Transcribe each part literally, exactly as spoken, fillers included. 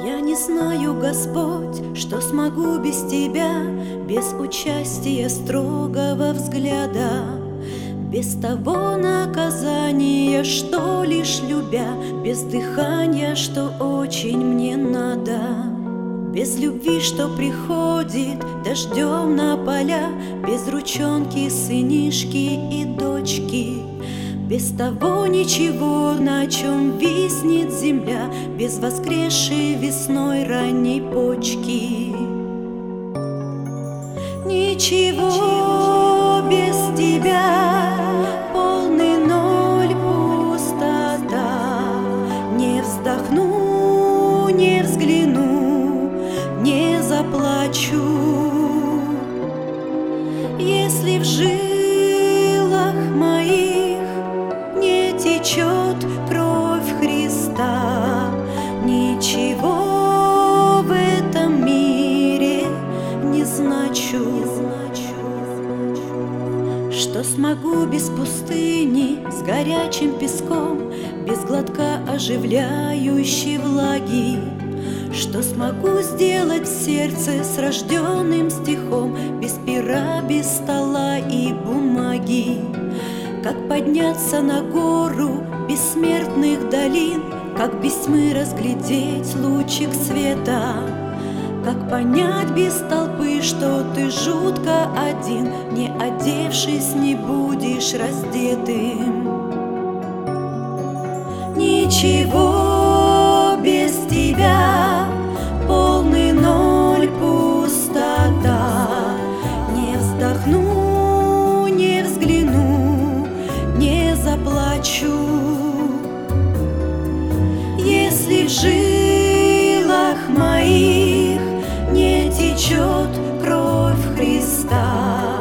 Я не знаю, Господь, что смогу без Тебя, без участия строгого взгляда, без того наказания, что лишь любя, без дыхания, что очень мне надо, без любви, что приходит дождем на поля, без ручонки сынишки и дочки, без того ничего, на чем виснет земля, без воскресшей весной ранней почки. Ничего без Тебя, полный ноль, пустота. Не вздохну, не взгляну, не заплачу. Если в жилах моих не течет кровь Христа, ничего в этом мире не значу. Что смогу без пустыни с горячим песком, без глотка оживляющей влаги? Что смогу сделать в сердце с рожденным стихом, без пера, без стола и бумаги? Как подняться на гору бессмертных долин, как без тьмы разглядеть лучик света? Как понять без толпы, что ты жутко один, не одевшись, не будешь раздетым? Ничего без Тебя, полный ноль, пустота. Не вздохну, не взгляну, не заплачу. Если в жилах моих не течет кровь Христа,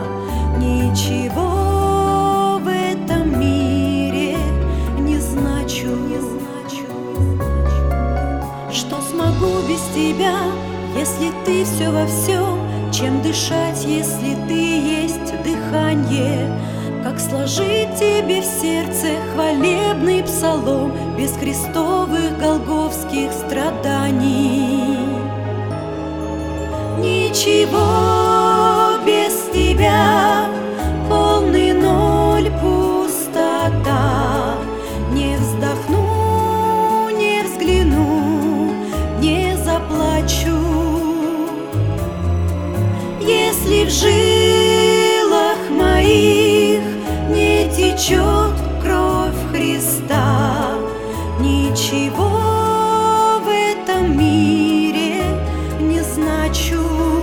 ничего в этом мире не значу. Что смогу без Тебя, если Ты все во всем? Чем дышать, если Ты есть дыхание? Как сложить Тебе в сердце хвалебный псалом без крестовых голгофских страданий? Ничего без Тебя, полный ноль, пустота. Не вздохну, не взгляну, не заплачу. Если в жилах моих не течет кровь Христа, ничего в этом мире не значу.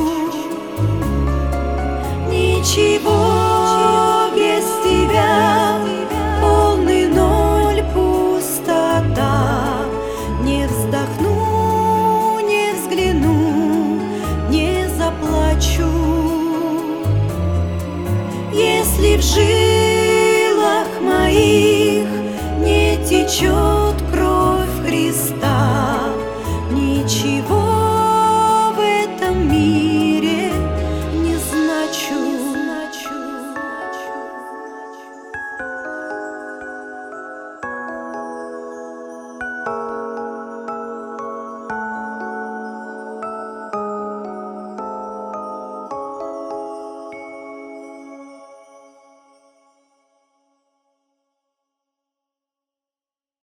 Ничего без Тебя, полный ноль, пустота. Не вздохну,